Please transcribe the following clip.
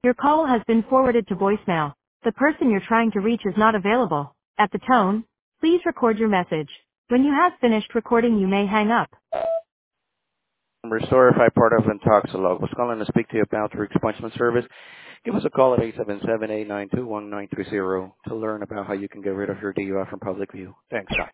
Your call has been forwarded to voicemail. The person you're trying to reach is not available. At the tone, please record your message. When you have finished recording, you may hang up. Restore if I part of Intoxilog was calling to speak to you about your expungement service. Give us a call at 877-892-1930 to learn about how you can get rid of your DUI from public view. Thanks. Bye.